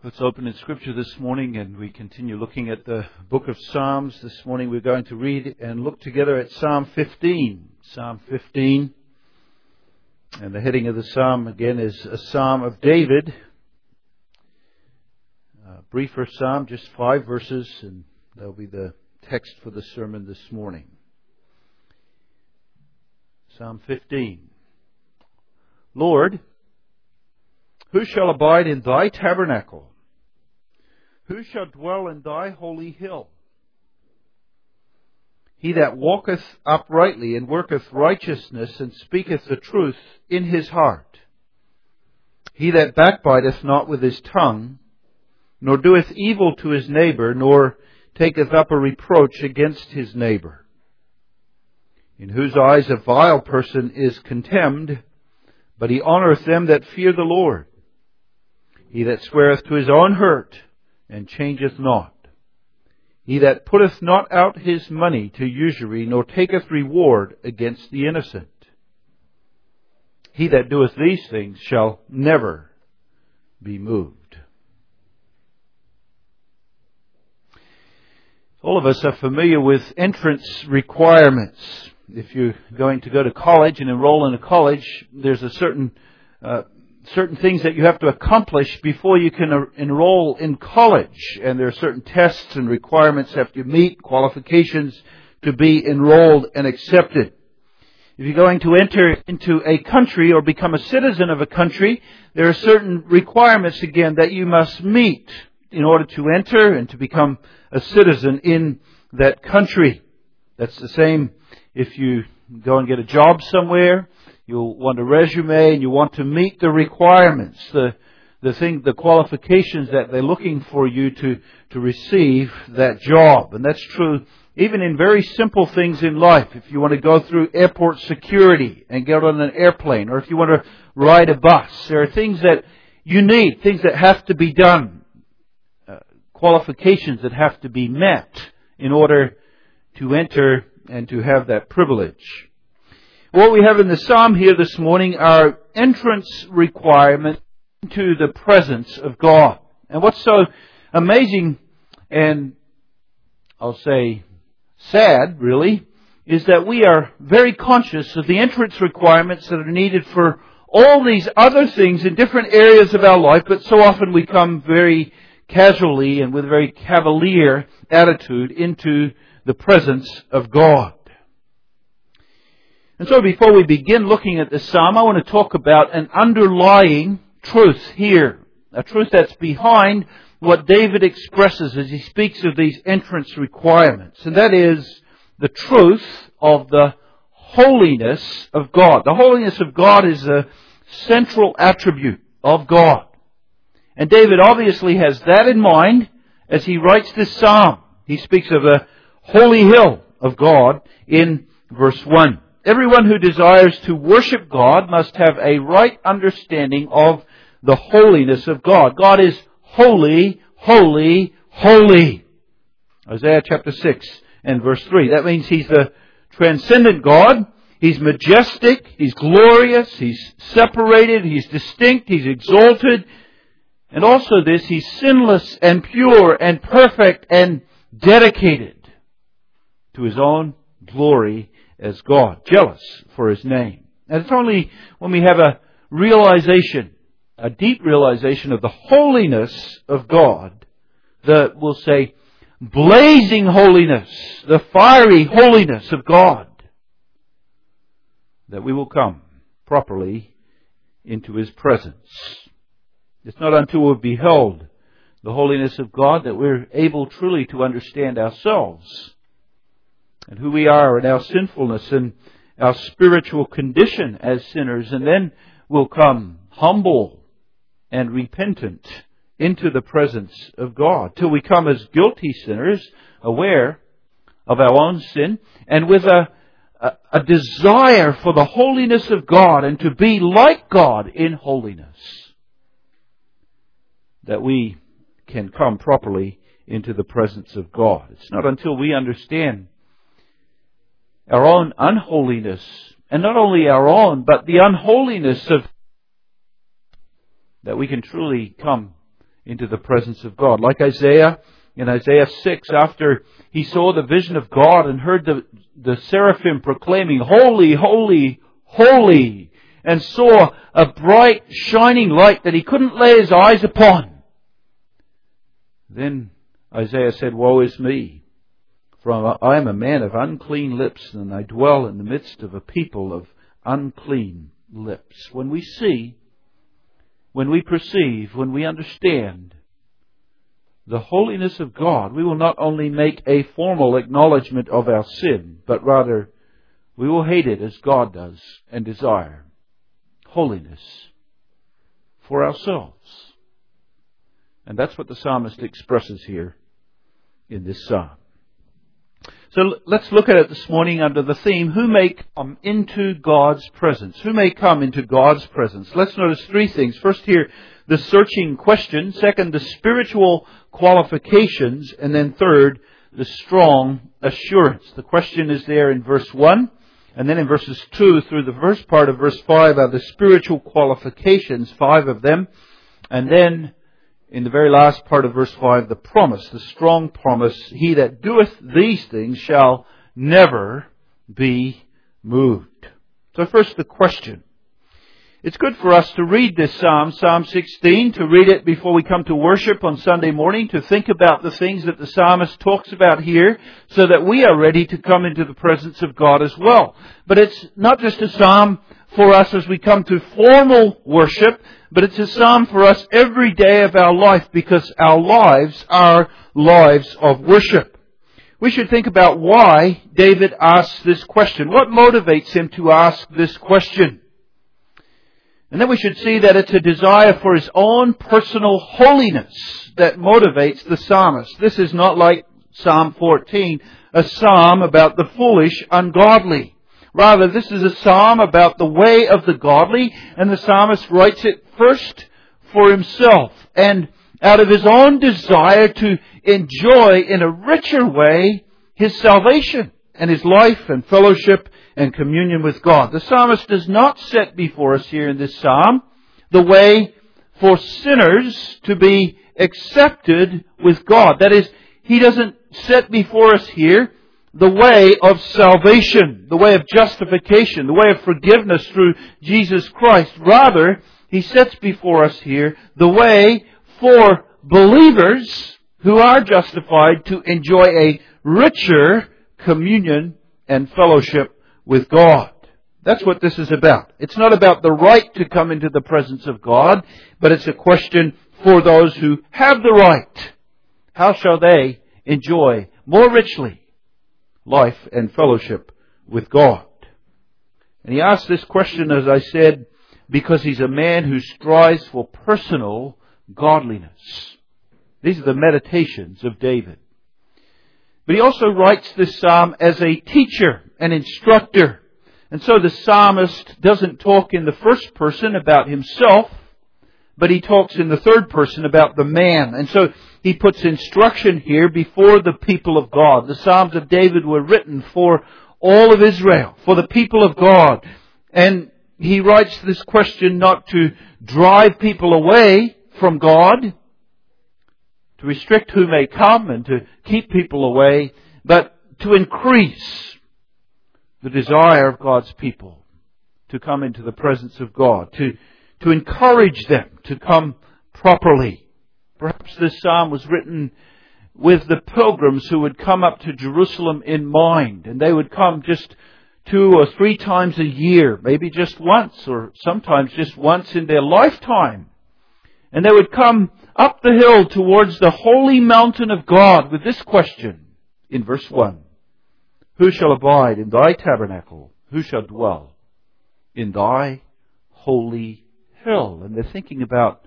Let's open in Scripture this morning and we continue looking at the book of Psalms. This morning we're going to read and look together at Psalm 15. Psalm 15. And the heading of the psalm again is a Psalm of David. A briefer psalm, just 5 verses, and that'll be the text for the sermon this morning. Psalm 15. Lord, who shall abide in thy tabernacle? Who shall dwell in thy holy hill? He that walketh uprightly and worketh righteousness and speaketh the truth in his heart. He that backbiteth not with his tongue, nor doeth evil to his neighbor, nor taketh up a reproach against his neighbor. In whose eyes a vile person is contemned, but he honoureth them that fear the Lord. He that sweareth to his own hurt, and changeth not. He that putteth not out his money to usury, nor taketh reward against the innocent. He that doeth these things shall never be moved. All of us are familiar with entrance requirements. If you're going to go to college and enroll in a college, there's a certain things that you have to accomplish before you can enroll in college. And there are certain tests and requirements that you meet, qualifications to be enrolled and accepted. If you're going to enter into a country or become a citizen of a country, there are certain requirements again that you must meet in order to enter and to become a citizen in that country. That's the same if you go and get a job somewhere. You'll want a resume and you want to meet the requirements, the qualifications that they're looking for you to receive that job. And that's true even in very simple things in life. If you want to go through airport security and get on an airplane, or if you want to ride a bus, there are things that you need, things that have to be done, qualifications that have to be met in order to enter and to have that privilege. What we have in the psalm here this morning are entrance requirements into the presence of God. And what's so amazing and I'll say sad really, is that we are very conscious of the entrance requirements that are needed for all these other things in different areas of our life, but so often we come very casually and with a very cavalier attitude into the presence of God. And so before we begin looking at the psalm, I want to talk about an underlying truth here. A truth that's behind what David expresses as he speaks of these entrance requirements. And that is the truth of the holiness of God. The holiness of God is a central attribute of God. And David obviously has that in mind as he writes this psalm. He speaks of a holy hill of God in verse 1. Everyone who desires to worship God must have a right understanding of the holiness of God. God is holy, holy, holy. Isaiah chapter 6 and verse 3. That means He's the transcendent God. He's majestic. He's glorious. He's separated. He's distinct. He's exalted. And also this, He's sinless and pure and perfect and dedicated to His own glory as God, jealous for His name. And it's only when we have a realization, a deep realization of the holiness of God, we'll say, blazing holiness, the fiery holiness of God, that we will come properly into His presence. It's not until we've beheld the holiness of God that we're able truly to understand ourselves and who we are and our sinfulness and our spiritual condition as sinners. And then we'll come humble and repentant into the presence of God till we come as guilty sinners, aware of our own sin and with a desire for the holiness of God and to be like God in holiness, that we can come properly into the presence of God. It's not until we understand our own unholiness, and not only our own, but the unholiness of, that we can truly come into the presence of God. Like Isaiah, in Isaiah 6, after he saw the vision of God and heard the seraphim proclaiming, "Holy, holy, holy," and saw a bright, shining light that he couldn't lay his eyes upon. Then Isaiah said, "Woe is me, for I am a man of unclean lips, and I dwell in the midst of a people of unclean lips." When we see, when we perceive, when we understand the holiness of God, we will not only make a formal acknowledgement of our sin, but rather we will hate it as God does and desire holiness for ourselves. And that's what the psalmist expresses here in this psalm. So let's look at it this morning under the theme, who may come into God's presence? Who may come into God's presence? Let's notice three things. First here, the searching question. Second, the spiritual qualifications. And then third, the strong assurance. The question is there in verse 1. And then in verses 2 through the first part of verse 5 are the spiritual qualifications, 5 of them. And then in the very last part of verse 5, the promise, the strong promise, "He that doeth these things shall never be moved." So first the question. It's good for us to read this psalm, Psalm 16, to read it before we come to worship on Sunday morning, to think about the things that the psalmist talks about here, so that we are ready to come into the presence of God as well. But it's not just a psalm for us as we come to formal worship, but it's a psalm for us every day of our life, because our lives are lives of worship. We should think about why David asks this question. What motivates him to ask this question? And then we should see that it's a desire for his own personal holiness that motivates the psalmist. This is not like Psalm 14, a psalm about the foolish, ungodly. Rather, this is a psalm about the way of the godly, and the psalmist writes it first for himself and out of his own desire to enjoy in a richer way his salvation and his life and fellowship and communion with God. The psalmist does not set before us here in this psalm the way for sinners to be accepted with God. That is, he doesn't set before us here the way of salvation, the way of justification, the way of forgiveness through Jesus Christ. Rather, he sets before us here the way for believers who are justified to enjoy a richer communion and fellowship with God. That's what this is about. It's not about the right to come into the presence of God, but it's a question for those who have the right. How shall they enjoy more richly life and fellowship with God? And he asks this question, as I said, because he's a man who strives for personal godliness. These are the meditations of David. But he also writes this psalm as a teacher, an instructor. And so the psalmist doesn't talk in the first person about himself, but he talks in the third person about the man. And so he puts instruction here before the people of God. The Psalms of David were written for all of Israel, for the people of God. And he writes this question not to drive people away from God, to restrict who may come and to keep people away, but to increase the desire of God's people to come into the presence of God, to encourage them to come properly. Perhaps this psalm was written with the pilgrims who would come up to Jerusalem in mind, and they would come just 2 or 3 times a year, maybe just once, or sometimes just once in their lifetime. And they would come up the hill towards the holy mountain of God with this question in verse 1. Who shall abide in thy tabernacle? Who shall dwell in thy holy hill? And they're thinking about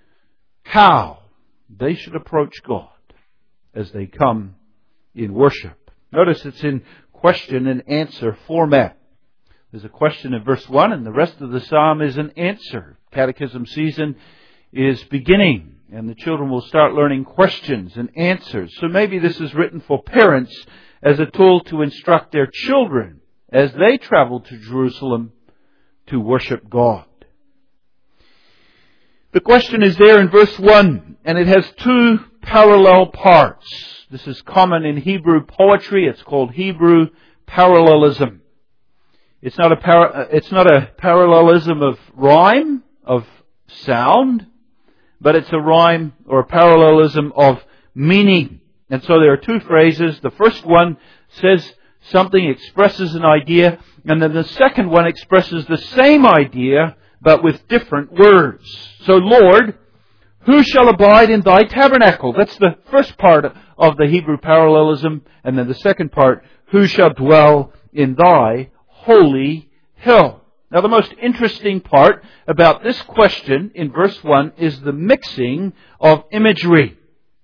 how they should approach God as they come in worship. Notice it's in question and answer format. There's a question in verse 1, and the rest of the psalm is an answer. Catechism season is beginning, and the children will start learning questions and answers. So maybe this is written for parents as a tool to instruct their children as they travel to Jerusalem to worship God. The question is there in verse 1, and it has two parallel parts. This is common in Hebrew poetry. It's called Hebrew parallelism. It's not a parallelism of rhyme, of sound, but it's a rhyme or a parallelism of meaning. And so there are two phrases. The first one says something, expresses an idea, and then the second one expresses the same idea, but with different words. So, Lord, who shall abide in thy tabernacle? That's the first part of the Hebrew parallelism. And then the second part, who shall dwell in thy holy hill? Now, the most interesting part about this question in verse 1 is the mixing of imagery.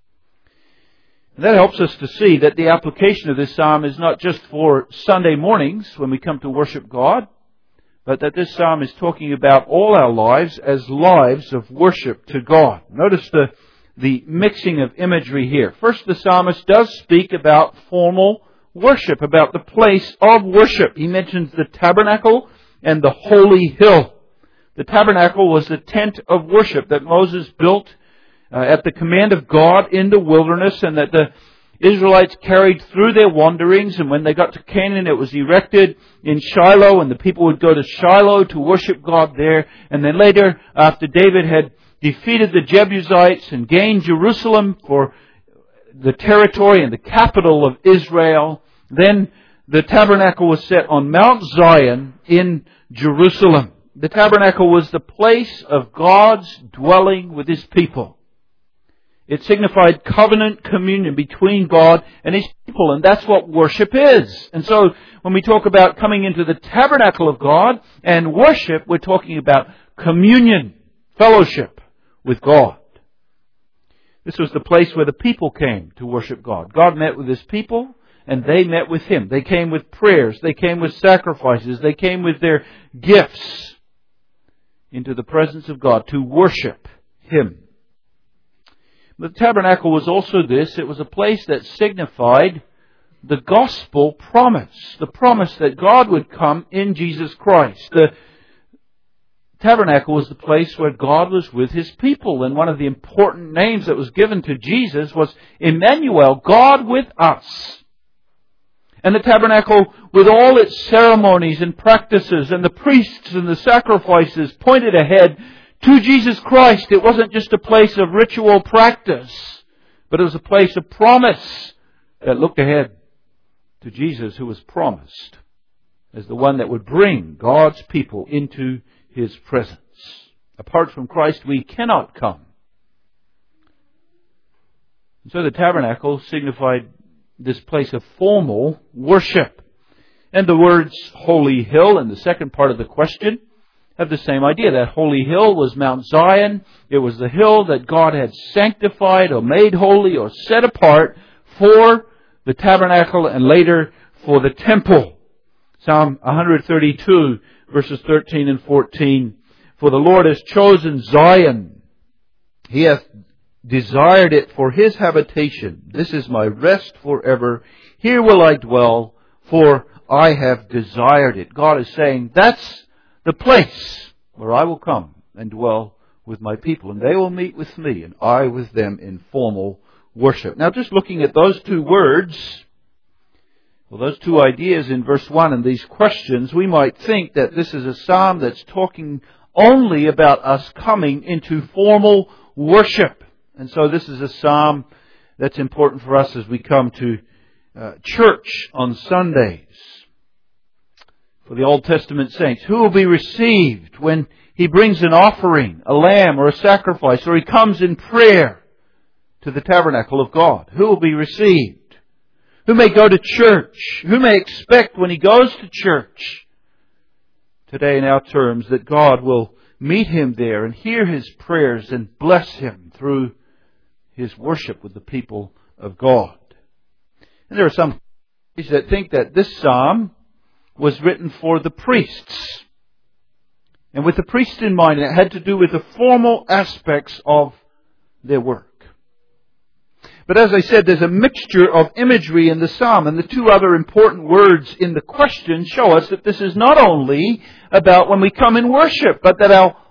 And that helps us to see that the application of this psalm is not just for Sunday mornings when we come to worship God, but that this psalm is talking about all our lives as lives of worship to God. Notice the mixing of imagery here. First, the psalmist does speak about formal worship, about the place of worship. He mentions the tabernacle and the holy hill. The tabernacle was the tent of worship that Moses built at the command of God in the wilderness, and that the Israelites carried through their wanderings, and when they got to Canaan it was erected in Shiloh, and the people would go to Shiloh to worship God there. And then later, after David had defeated the Jebusites and gained Jerusalem for the territory and the capital of Israel, then the tabernacle was set on Mount Zion in Jerusalem. The tabernacle was the place of God's dwelling with His people. It signified covenant communion between God and His people, and that's what worship is. And so, when we talk about coming into the tabernacle of God and worship, we're talking about communion, fellowship with God. This was the place where the people came to worship God. God met with His people, and they met with Him. They came with prayers. They came with sacrifices. They came with their gifts into the presence of God to worship Him. The tabernacle was also this. It was a place that signified the gospel promise. The promise that God would come in Jesus Christ. The tabernacle was the place where God was with His people. And one of the important names that was given to Jesus was Emmanuel, God with us. And the tabernacle, with all its ceremonies and practices and the priests and the sacrifices, pointed ahead to Jesus Christ. It wasn't just a place of ritual practice, but it was a place of promise that looked ahead to Jesus, who was promised as the one that would bring God's people into His presence. Apart from Christ, we cannot come. And so the tabernacle signified this place of formal worship. And the words holy hill in the second part of the question have the same idea. That holy hill was Mount Zion. It was the hill that God had sanctified or made holy or set apart for the tabernacle and later for the temple. Psalm 132 verses 13 and 14. For the Lord has chosen Zion. He hath desired it for His habitation. This is my rest forever. Here will I dwell, for I have desired it. God is saying, that's the place where I will come and dwell with my people. And they will meet with me, and I with them in formal worship. Now, just looking at those two words, well, those two ideas in verse 1 and these questions, we might think that this is a psalm that's talking only about us coming into formal worship. And so this is a psalm that's important for us as we come to church on Sundays. For the Old Testament saints, who will be received when he brings an offering, a lamb or a sacrifice, or he comes in prayer to the tabernacle of God? Who will be received? Who may go to church? Who may expect when he goes to church today in our terms that God will meet him there and hear his prayers and bless him through his worship with the people of God? And there are some that think that this psalm was written for the priests. And with the priests in mind, it had to do with the formal aspects of their work. But as I said, there's a mixture of imagery in the psalm, and the two other important words in the question show us that this is not only about when we come in worship, but that our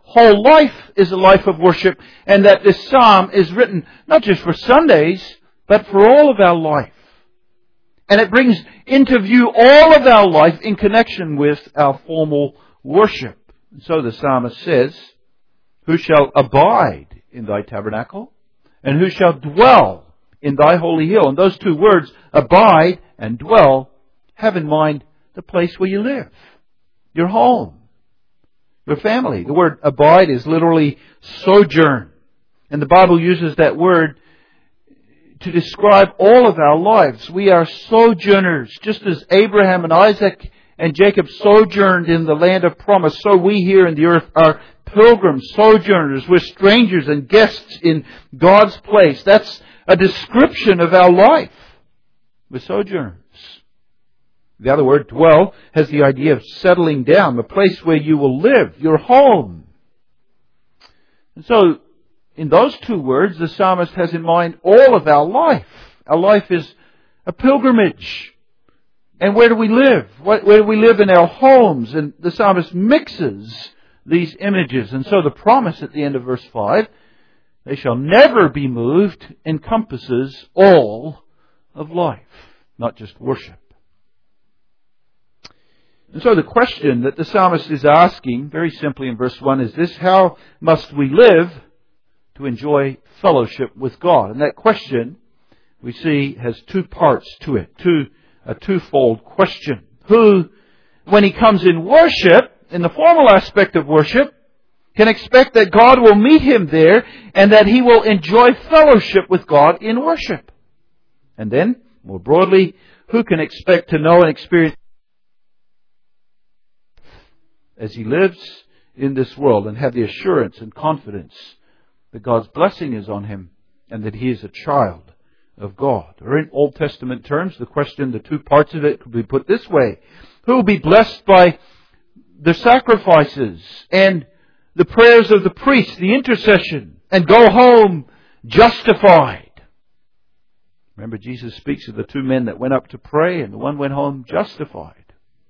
whole life is a life of worship, and that this psalm is written not just for Sundays, but for all of our life. And it brings into view all of our life in connection with our formal worship. And so the psalmist says, "Who shall abide in thy tabernacle? And who shall dwell in thy holy hill?" And those two words, abide and dwell, have in mind the place where you live, your home, your family. The word abide is literally sojourn. And the Bible uses that word to describe all of our lives. We are sojourners. Just as Abraham and Isaac and Jacob sojourned in the land of promise, so we here in the earth are pilgrims, sojourners. We're strangers and guests in God's place. That's a description of our life. We're sojourners. The other word, dwell, has the idea of settling down, the place where you will live, your home. And so, in those two words, the psalmist has in mind all of our life. Our life is a pilgrimage. And where do we live? Where do we live in our homes? And the psalmist mixes these images. And so the promise at the end of verse 5, "They shall never be moved," encompasses all of life, not just worship. And so the question that the psalmist is asking, very simply in verse 1, is this: how must we live to enjoy fellowship with God? And that question, we see, has two parts to it, a twofold question. Who, when he comes in worship, in the formal aspect of worship, can expect that God will meet him there and that he will enjoy fellowship with God in worship? And then, more broadly, who can expect to know and experience as he lives in this world and have the assurance and confidence that God's blessing is on him and that he is a child of God? Or in Old Testament terms, the question, the two parts of it could be put this way: who will be blessed by the sacrifices and the prayers of the priest, the intercession, and go home justified? Remember, Jesus speaks of the two men that went up to pray, and the one went home justified.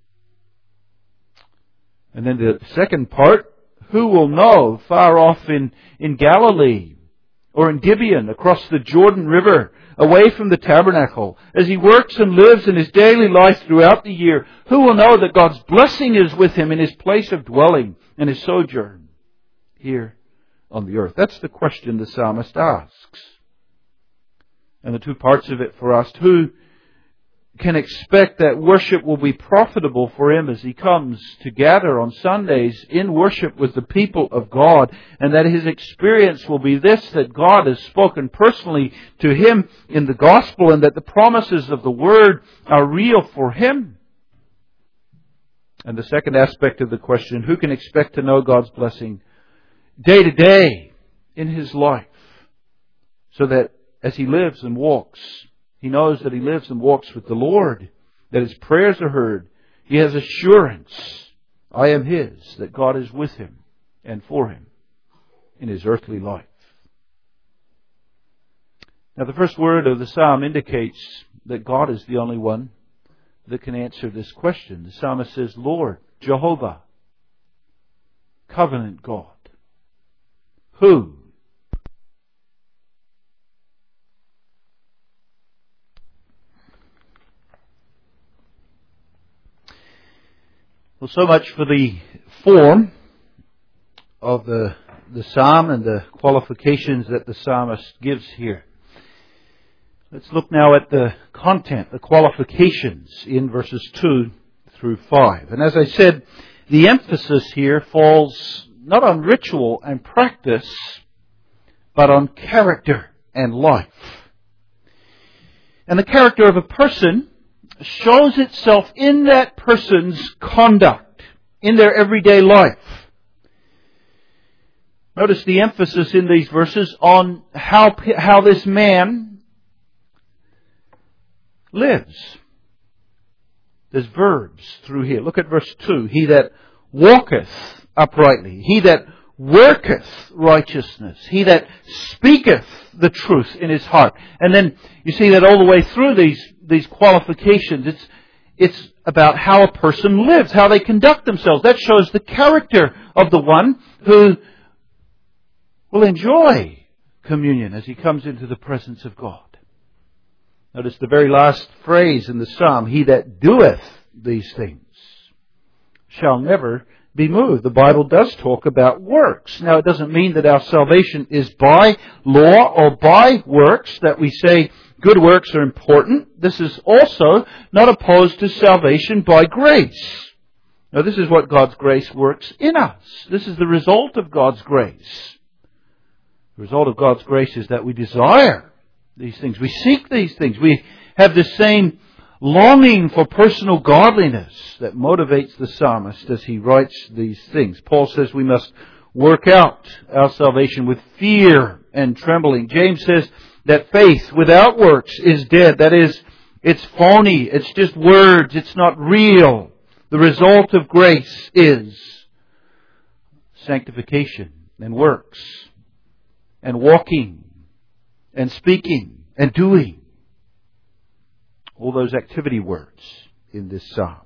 And then the second part, who will know far off in Galilee or in Gibeon across the Jordan River, away from the tabernacle, as he works and lives in his daily life throughout the year, who will know that God's blessing is with him in his place of dwelling and his sojourn here on the earth? That's the question the psalmist asks. And the two parts of it for us: who can expect that worship will be profitable for him as he comes to gather on Sundays in worship with the people of God, and that his experience will be this: that God has spoken personally to him in the gospel, and that the promises of the Word are real for him. And the second aspect of the question: who can expect to know God's blessing day to day in his life, so that as he lives and walks, he knows that he lives and walks with the Lord, that his prayers are heard. He has assurance, I am his, that God is with him and for him in his earthly life. Now, the first word of the psalm indicates that God is the only one that can answer this question. The psalmist says, Lord, Jehovah, covenant God. Who? Well, so much for the form of the psalm and the qualifications that the psalmist gives here. Let's look now at the content, the qualifications in verses 2 through 5. And as I said, the emphasis here falls not on ritual and practice, but on character and life. And the character of a person shows itself in that person's conduct, in their everyday life. Notice the emphasis in these verses on how this man lives. There's verbs through here. Look at verse 2. He that walketh uprightly. He that worketh righteousness. He that speaketh the truth in his heart. And then you see that all the way through these qualifications. It's about how a person lives, how they conduct themselves. That shows the character of the one who will enjoy communion as he comes into the presence of God. Notice the very last phrase in the psalm, he that doeth these things shall never be moved. The Bible does talk about works. Now, it doesn't mean that our salvation is by law or by works, that we say good works are important. This is also not opposed to salvation by grace. Now, this is what God's grace works in us. This is the result of God's grace. The result of God's grace is that we desire these things. We seek these things. We have the same longing for personal godliness that motivates the psalmist as he writes these things. Paul says we must work out our salvation with fear and trembling. James says that faith without works is dead. That is, it's phony. It's just words. It's not real. The result of grace is sanctification and works and walking and speaking and doing. All those activity words in this psalm.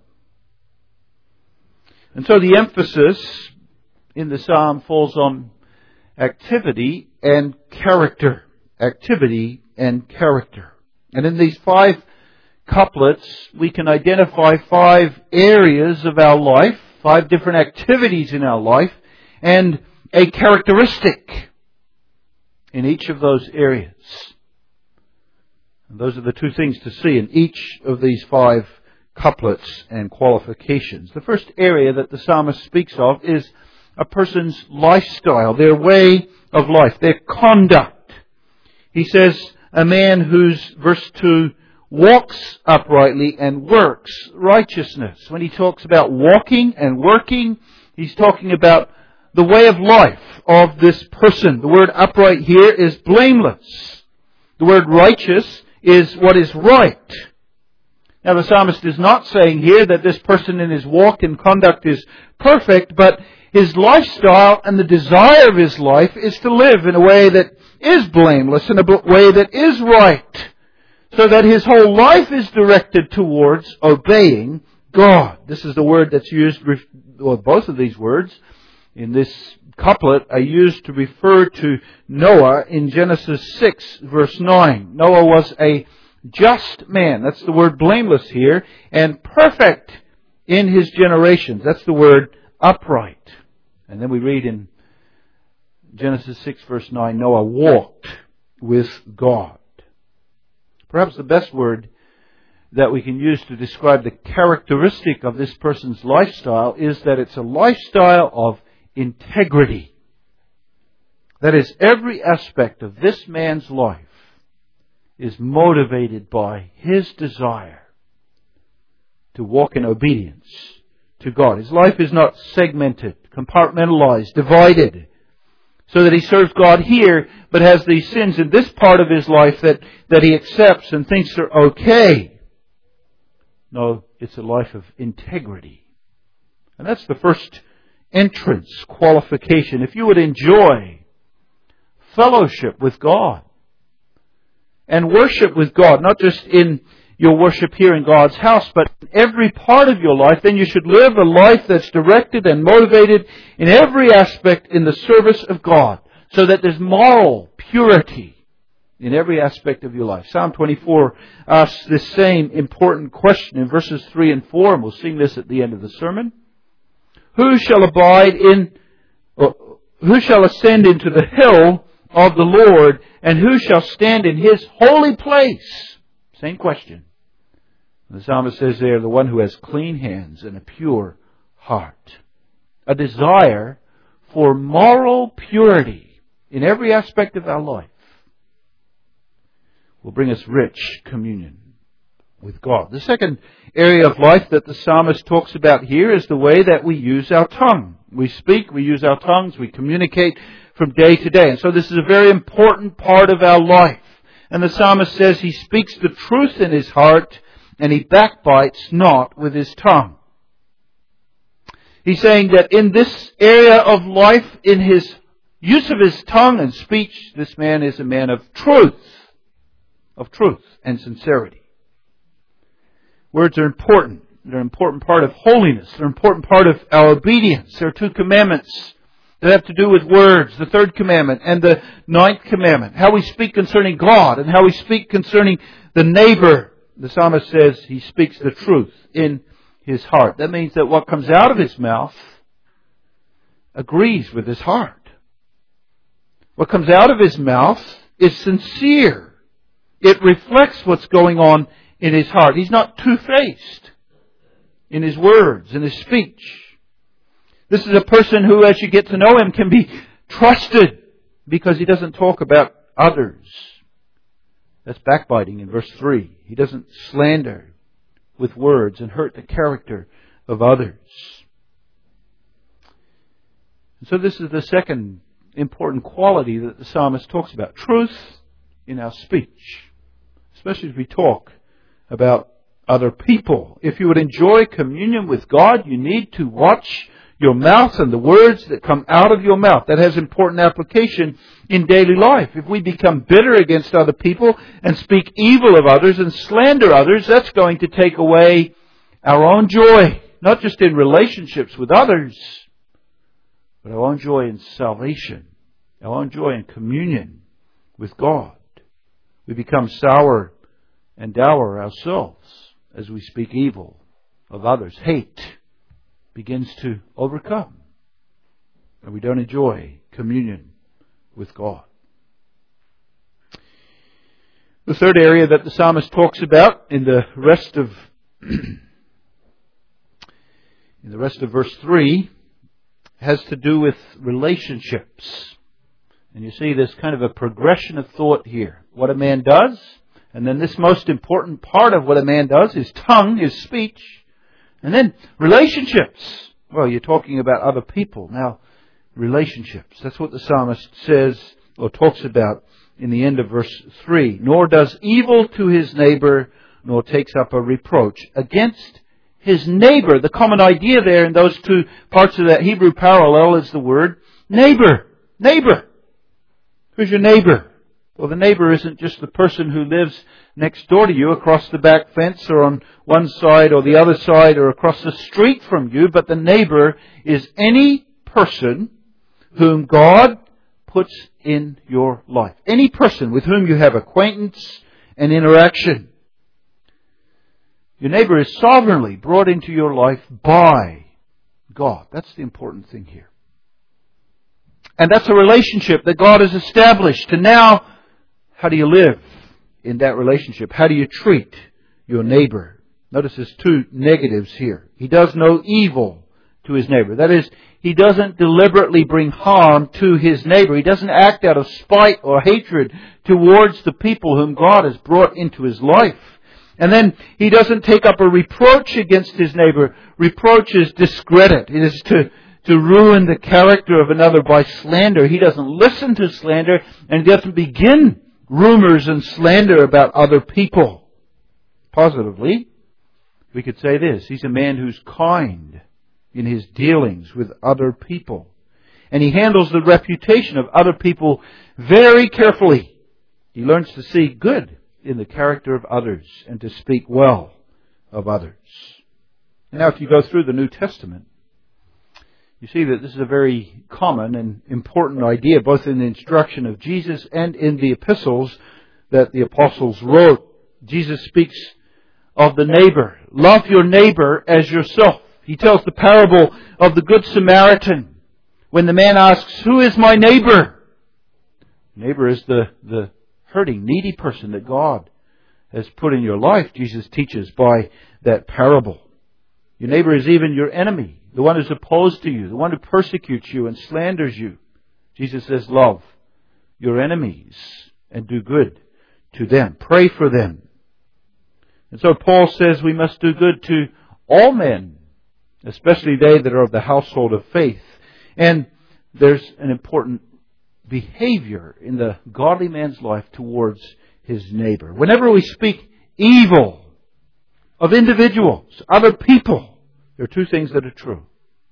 And so the emphasis in the psalm falls on activity and character. Activity and character. And in these 5 couplets, we can identify 5 areas of our life, 5 different activities in our life, and a characteristic in each of those areas. And those are the 2 things to see in each of these 5 couplets and qualifications. The first area that the psalmist speaks of is a person's lifestyle, their way of life, their conduct. He says, a man whose, verse 2, walks uprightly and works righteousness. When he talks about walking and working, he's talking about the way of life of this person. The word upright here is blameless. The word righteous is what is right. Now the psalmist is not saying here that this person in his walk and conduct is perfect, but his lifestyle and the desire of his life is to live in a way that is blameless, in a way that is right, so that his whole life is directed towards obeying God. This is the word that's used, well, both of these words in this couplet are used to refer to Noah in Genesis 6, verse 9. Noah was a just man. That's the word blameless here. And perfect in his generations. That's the word upright. And then we read in Genesis 6, verse 9, Noah walked with God. Perhaps the best word that we can use to describe the characteristic of this person's lifestyle is that it's a lifestyle of integrity. That is, every aspect of this man's life is motivated by his desire to walk in obedience to God. His life is not segmented, compartmentalized, divided, so that he serves God here, but has these sins in this part of his life that he accepts and thinks are okay. No, it's a life of integrity. And that's the first entrance qualification. If you would enjoy fellowship with God and worship with God, not just in your worship here in God's house, but in every part of your life, then you should live a life that's directed and motivated in every aspect in the service of God, so that there's moral purity in every aspect of your life. Psalm 24 asks this same important question in verses 3 and 4, and we'll sing this at the end of the sermon. Who shall ascend into the hill of the Lord, and who shall stand in His holy place? Same question. The psalmist says there, the one who has clean hands and a pure heart. A desire for moral purity in every aspect of our life will bring us rich communion with God. The second area of life that the psalmist talks about here is the way that we use our tongue. We speak, we use our tongues, we communicate from day to day. And so this is a very important part of our life. And the psalmist says he speaks the truth in his heart and he backbites not with his tongue. He's saying that in this area of life, in his use of his tongue and speech, this man is a man of truth and sincerity. Words are important. They're an important part of holiness. They're an important part of our obedience. There are 2 commandments that have to do with words, the third commandment and the ninth commandment. How we speak concerning God and how we speak concerning the neighbor. The psalmist says he speaks the truth in his heart. That means that what comes out of his mouth agrees with his heart. What comes out of his mouth is sincere. It reflects what's going on in his heart. He's not two-faced in his words, in his speech. This is a person who, as you get to know him, can be trusted because he doesn't talk about others. That's backbiting in verse 3. He doesn't slander with words and hurt the character of others. And so this is the second important quality that the psalmist talks about. Truth in our speech. Especially as we talk about other people. If you would enjoy communion with God, you need to watch your mouth and the words that come out of your mouth. That has important application in daily life. If we become bitter against other people and speak evil of others and slander others, that's going to take away our own joy. Not just in relationships with others, but our own joy in salvation. Our own joy in communion with God. We become sour and dour ourselves as we speak evil of others. Hate begins to overcome. And we don't enjoy communion with God. The third area that the psalmist talks about in the rest of verse 3 has to do with relationships. And you see there's kind of a progression of thought here. What a man does, and then this most important part of what a man does, his tongue, his speech, and then relationships. Well, you're talking about other people. Now, relationships. That's what the psalmist says or talks about in the end of verse 3. Nor does evil to his neighbor, nor takes up a reproach against his neighbor. The common idea there in those two parts of that Hebrew parallel is the word neighbor. Neighbor. Who's your neighbor? Well, the neighbor isn't just the person who lives next door to you across the back fence or on one side or the other side or across the street from you, but the neighbor is any person whom God puts in your life. Any person with whom you have acquaintance and interaction. Your neighbor is sovereignly brought into your life by God. That's the important thing here. And that's a relationship that God has established. And now, how do you live in that relationship? How do you treat your neighbor? Notice there's two negatives here. He does no evil to his neighbor. That is, he doesn't deliberately bring harm to his neighbor. He doesn't act out of spite or hatred towards the people whom God has brought into his life. And then he doesn't take up a reproach against his neighbor. Reproach is discredit. It is to ruin the character of another by slander. He doesn't listen to slander, and he doesn't begin rumors and slander about other people. Positively, we could say this. He's a man who's kind in his dealings with other people. And he handles the reputation of other people very carefully. He learns to see good in the character of others and to speak well of others. Now, if you go through the New Testament, you see that this is a very common and important idea, both in the instruction of Jesus and in the epistles that the apostles wrote. Jesus speaks of the neighbor. Love your neighbor as yourself. He tells the parable of the Good Samaritan. When the man asks, who is my neighbor? Neighbor is the hurting, needy person that God has put in your life, Jesus teaches by that parable. Your neighbor is even your enemy. The one who's opposed to you, the one who persecutes you and slanders you. Jesus says, love your enemies and do good to them. Pray for them. And so Paul says we must do good to all men, especially they that are of the household of faith. And there's an important behavior in the godly man's life towards his neighbor. Whenever we speak evil of individuals, other people, there are two things that are true.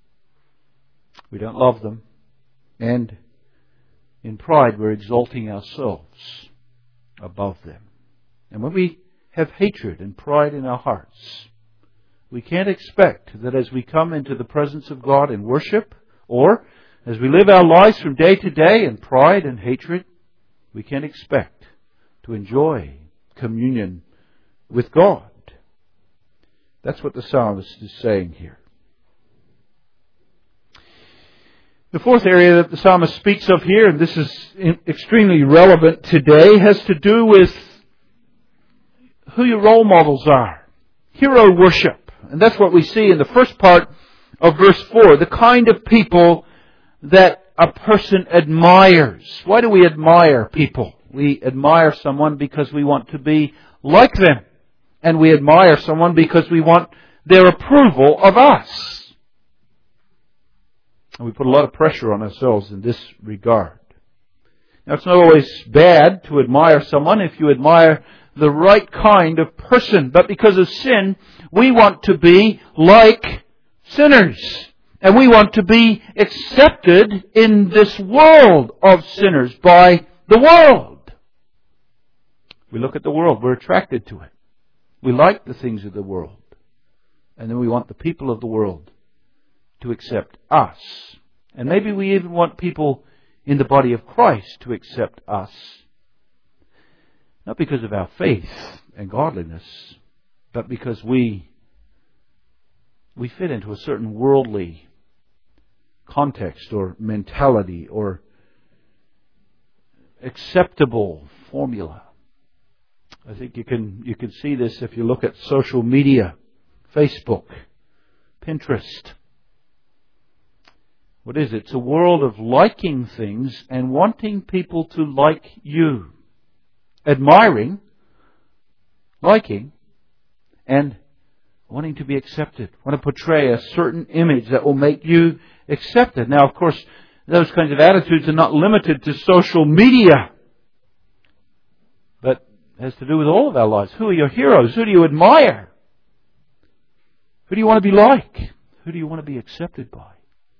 We don't love them, and in pride we're exalting ourselves above them. And when we have hatred and pride in our hearts, we can't expect that as we come into the presence of God in worship or As we live our lives from day to day in pride and hatred, we can expect to enjoy communion with God. That's what the psalmist is saying here. The fourth area that the psalmist speaks of here, and this is extremely relevant today, has to do with who your role models are. Hero worship. And that's what we see in the first part of verse 4. The kind of people that a person admires. Why do we admire people? We admire someone because we want to be like them. And we admire someone because we want their approval of us. And we put a lot of pressure on ourselves in this regard. Now, it's not always bad to admire someone if you admire the right kind of person. But because of sin, we want to be like sinners. And we want to be accepted in this world of sinners by the world. We look at the world. We're attracted to it. We like the things of the world. And then we want the people of the world to accept us. And maybe we even want people in the body of Christ to accept us. Not because of our faith and godliness, but because we fit into a certain worldly context or mentality or acceptable formula. I think you can see this if you look at social media, Facebook, Pinterest. What is it? It's a world of liking things and wanting people to like you. Admiring, liking, and wanting to be accepted. Want to portray a certain image that will make you accepted. Now, of course, those kinds of attitudes are not limited to social media, but has to do with all of our lives. Who are your heroes? Who do you admire? Who do you want to be like? Who do you want to be accepted by?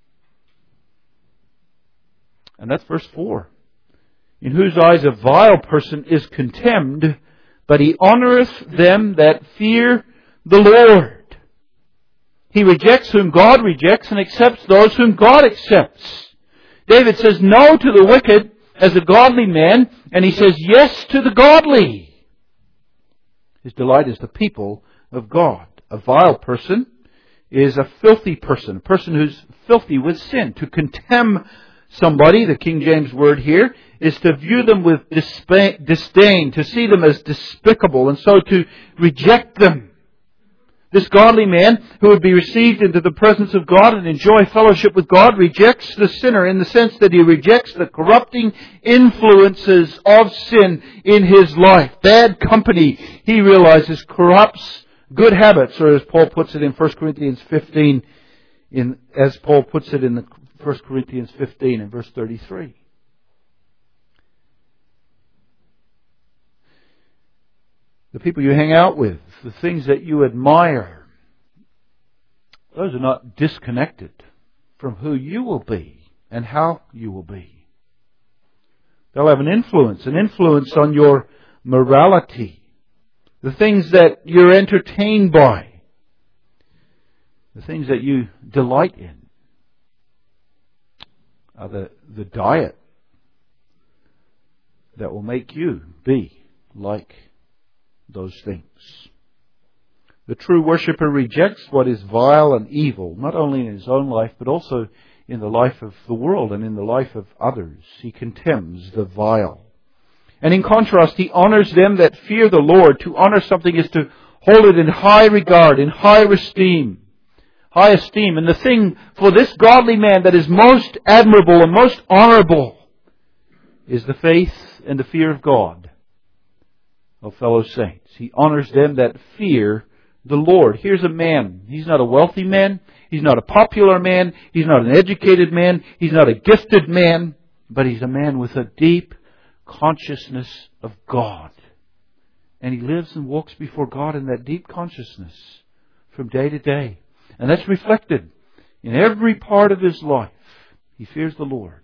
And that's verse 4. In whose eyes a vile person is contemned, but he honoureth them that fear the Lord. He rejects whom God rejects and accepts those whom God accepts. David says no to the wicked as a godly man, and he says yes to the godly. His delight is the people of God. A vile person is a filthy person, a person who's filthy with sin. To contemn somebody, the King James word here, is to view them with disdain, to see them as despicable, and so to reject them. This godly man, who would be received into the presence of God and enjoy fellowship with God, rejects the sinner in the sense that he rejects the corrupting influences of sin in his life. Bad company, he realizes, corrupts good habits, or as Paul puts it in 1 Corinthians 15, as Paul puts it in the 1 Corinthians 15 and verse 33. The people you hang out with, the things that you admire, those are not disconnected from who you will be and how you will be. They'll have an influence on your morality, the things that you're entertained by, the things that you delight in. The diet that will make you be like those things. The true worshipper rejects what is vile and evil, not only in his own life, but also in the life of the world and in the life of others. He contemns the vile. And in contrast, he honors them that fear the Lord. To honor something is to hold it in high regard, in high esteem. High esteem. And the thing for this godly man that is most admirable and most honorable is the faith and the fear of God, of fellow saints. He honors them that fear the Lord. Here's a man. He's not a wealthy man. He's not a popular man. He's not an educated man. He's not a gifted man. But he's a man with a deep consciousness of God. And he lives and walks before God in that deep consciousness from day to day. And that's reflected in every part of his life. He fears the Lord.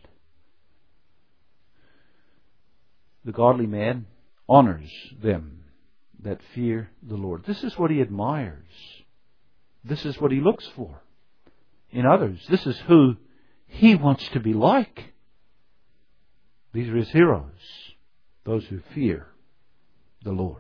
The godly man honors them that fear the Lord. This is what he admires. This is what he looks for in others. This is who He wants to be like. These are His heroes, those who fear the Lord.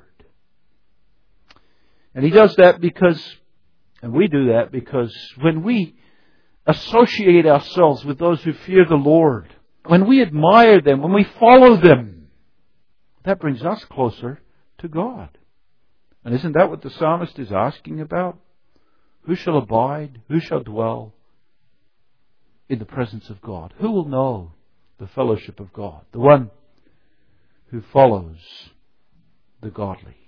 And He does that because, and we do that because when we associate ourselves with those who fear the Lord, when we admire them, when we follow them, that brings us closer to God. And isn't that what the psalmist is asking about? Who shall abide? Who shall dwell in the presence of God? Who will know the fellowship of God? The one who follows the godly.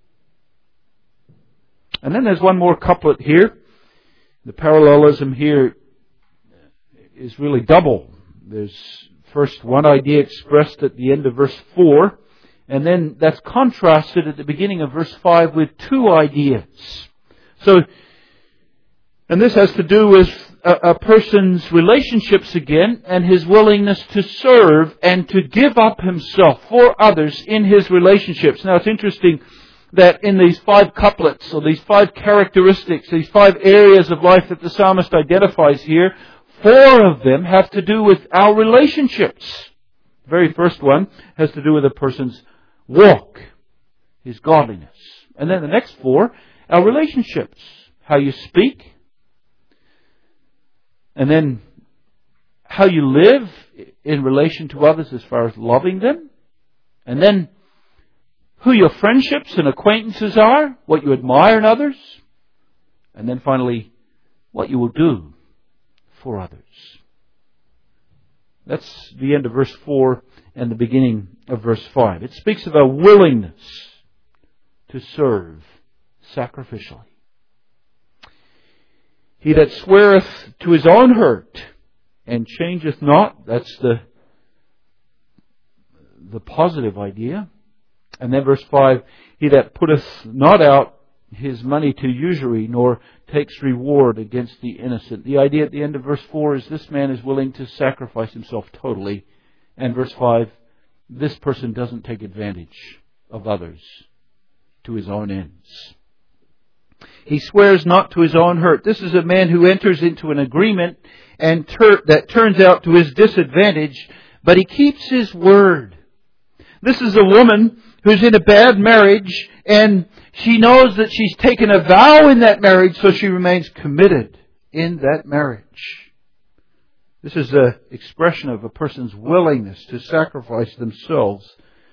And then there's one more couplet here. The parallelism here is really double. There's first one idea expressed at the end of verse 4, and then that's contrasted at the beginning of verse 5 with two ideas. And this has to do with a person's relationships again, and his willingness to serve and to give up himself for others in his relationships. Now it's interesting that in these 5 couplets, or these 5 characteristics, these 5 areas of life that the psalmist identifies here, 4 of them have to do with our relationships. The very first one has to do with a person's walk, his godliness. And then the next 4, our relationships, how you speak, and then how you live in relation to others as far as loving them, and then who your friendships and acquaintances are, what you admire in others, and then finally, what you will do for others. That's the end of verse 4 and the beginning of verse 5. It speaks of a willingness to serve sacrificially. He that sweareth to his own hurt and changeth not, that's the positive idea. And then verse 5, he that putteth not out his money to usury, nor takes reward against the innocent. The idea at the end of verse 4 is this man is willing to sacrifice himself totally. And verse 5, this person doesn't take advantage of others to his own ends. He swears not to his own hurt. This is a man who enters into an agreement and that turns out to his disadvantage, but he keeps his word. This is a woman who's in a bad marriage, and she knows that she's taken a vow in that marriage, so she remains committed in that marriage. This is an expression of a person's willingness to sacrifice themselves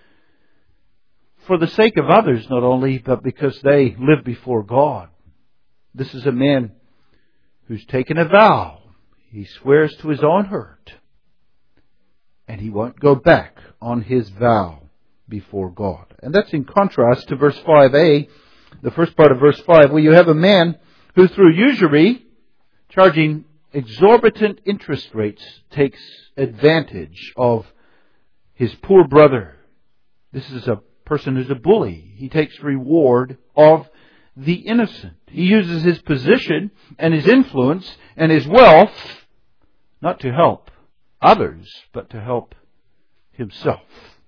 for the sake of others, not only, but because they live before God. This is a man who's taken a vow. He swears to his own hurt, and he won't go back on his vow before God. And that's in contrast to verse 5a, the first part of verse 5, where you have a man who through usury, charging exorbitant interest rates, takes advantage of his poor brother. This is a person who's a bully. He takes reward of the innocent. He uses his position and his influence and his wealth not to help others, but to help himself.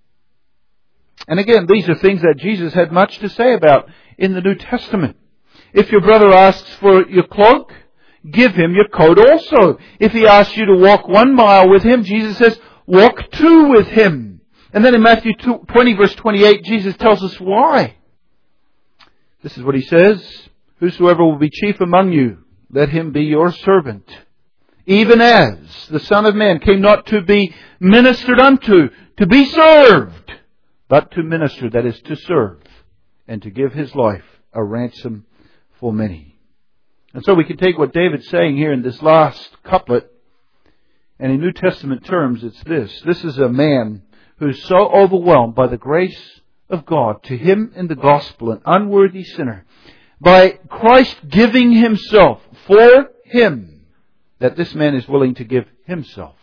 And again, these are things that Jesus had much to say about in the New Testament. If your brother asks for your cloak, give him your coat also. If he asks you to walk 1 mile with him, Jesus says, walk 2 with him. And then in Matthew 20 verse 28, Jesus tells us why. This is what he says, whosoever will be chief among you, let him be your servant. Even as the Son of Man came not to be ministered unto, to be served, but to minister, that is, to serve, and to give his life a ransom for many. And so we can take what David's saying here in this last couplet, and in New Testament terms, it's this. This is a man who's so overwhelmed by the grace of God to him in the gospel, an unworthy sinner, by Christ giving himself for him, that this man is willing to give himself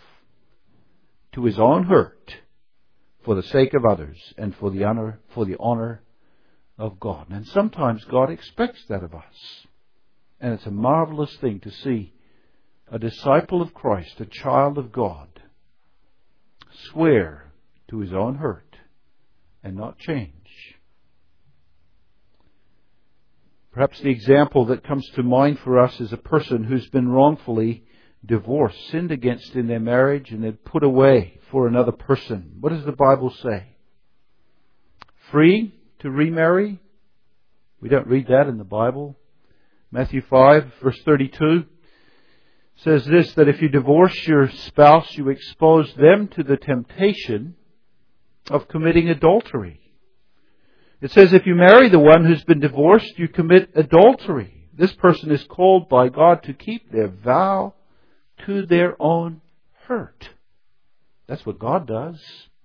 to his own hurt for the sake of others and for the honor of God. And sometimes God expects that of us. And it's a marvelous thing to see a disciple of Christ, a child of God, swear to his own hurt and not change. Perhaps the example that comes to mind for us is a person who's been wrongfully divorced, sinned against in their marriage, and they'd put away for another person. What does the Bible say? Free to remarry? We don't read that in the Bible. Matthew 5, verse 32 says this, that if you divorce your spouse, you expose them to the temptation of committing adultery. It says if you marry the one who's been divorced, you commit adultery. This person is called by God to keep their vow to their own hurt. That's what God does.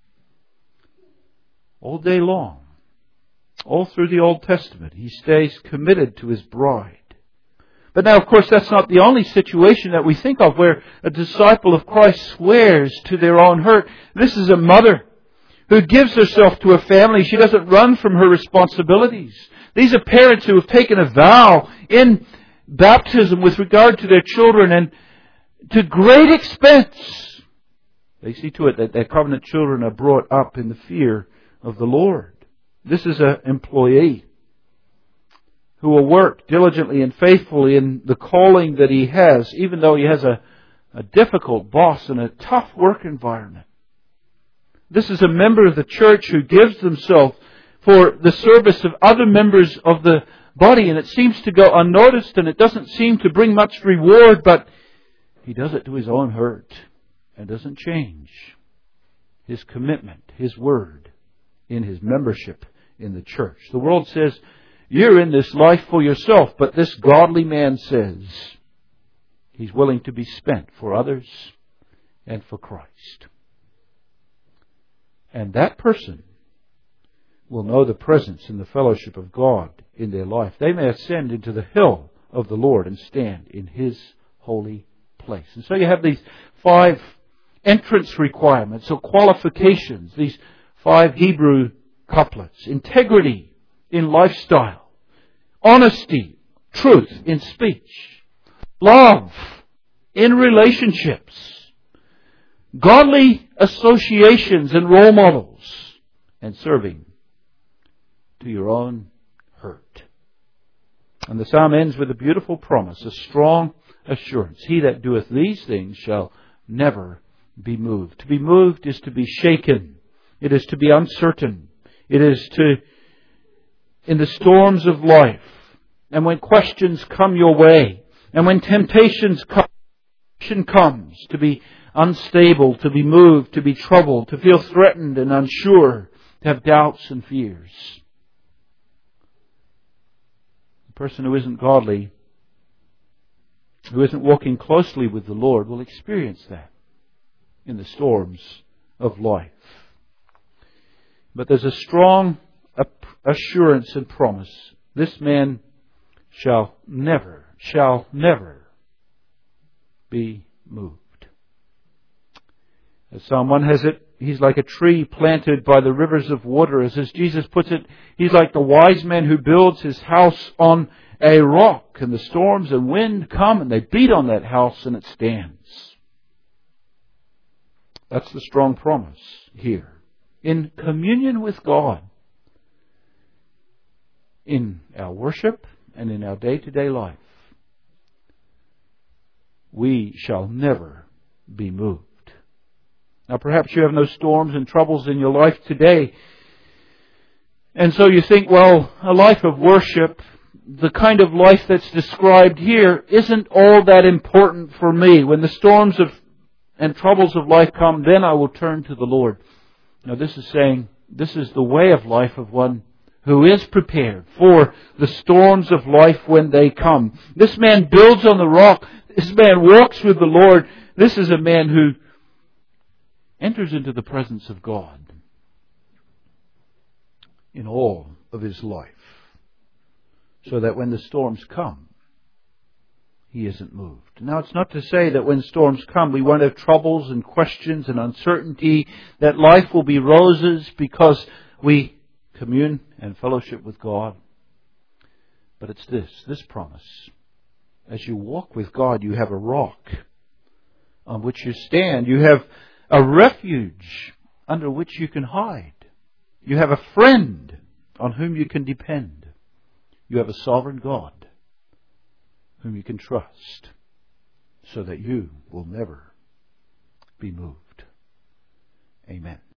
All day long. All through the Old Testament, He stays committed to His bride. But now, of course, that's not the only situation that we think of where a disciple of Christ swears to their own hurt. This is a mother who gives herself to a family. She doesn't run from her responsibilities. These are parents who have taken a vow in baptism with regard to their children, and to great expense, they see to it that their covenant children are brought up in the fear of the Lord. This is an employee who will work diligently and faithfully in the calling that he has, even though he has a difficult boss and a tough work environment. This is a member of the church who gives themselves for the service of other members of the body, and it seems to go unnoticed, and it doesn't seem to bring much reward, but he does it to his own hurt and doesn't change his commitment, his word in his membership in the church. The world says, you're in this life for yourself, but this godly man says he's willing to be spent for others and for Christ. And that person will know the presence and the fellowship of God in their life. They may ascend into the hill of the Lord and stand in His holy place. And so you have these 5 entrance requirements or qualifications, these 5 Hebrew couplets. Integrity in lifestyle, honesty, truth in speech, love in relationships, godly associations and role models, and serving to your own hurt. And the psalm ends with a beautiful promise, a strong assurance. He that doeth these things shall never be moved. To be moved is to be shaken. It is to be uncertain. It is to, in the storms of life, and when questions come your way, and when temptations comes, to be unstable, to be moved, to be troubled, to feel threatened and unsure, to have doubts and fears. The person who isn't godly, who isn't walking closely with the Lord, will experience that in the storms of life. But there's a strong assurance and promise. This man shall never be moved. As Psalm 1 has it, he's like a tree planted by the rivers of water. As Jesus puts it, he's like the wise man who builds his house on a rock, and the storms and wind come and they beat on that house and it stands. That's the strong promise here. In communion with God, in our worship and in our day-to-day life, we shall never be moved. Now perhaps you have no storms and troubles in your life today, and so you think, well, a life of worship, the kind of life that's described here, isn't all that important for me. When the storms and troubles of life come, then I will turn to the Lord. Now this is saying, this is the way of life of one who is prepared for the storms of life when they come. This man builds on the rock. This man walks with the Lord. This is a man who enters into the presence of God in all of his life, so that when the storms come, he isn't moved. Now, it's not to say that when storms come, we won't have troubles and questions and uncertainty, that life will be roses because we commune and fellowship with God. But it's this promise. As you walk with God, you have a rock on which you stand. You have a refuge under which you can hide. You have a friend on whom you can depend. You have a sovereign God whom you can trust. so that you will never be moved. Amen.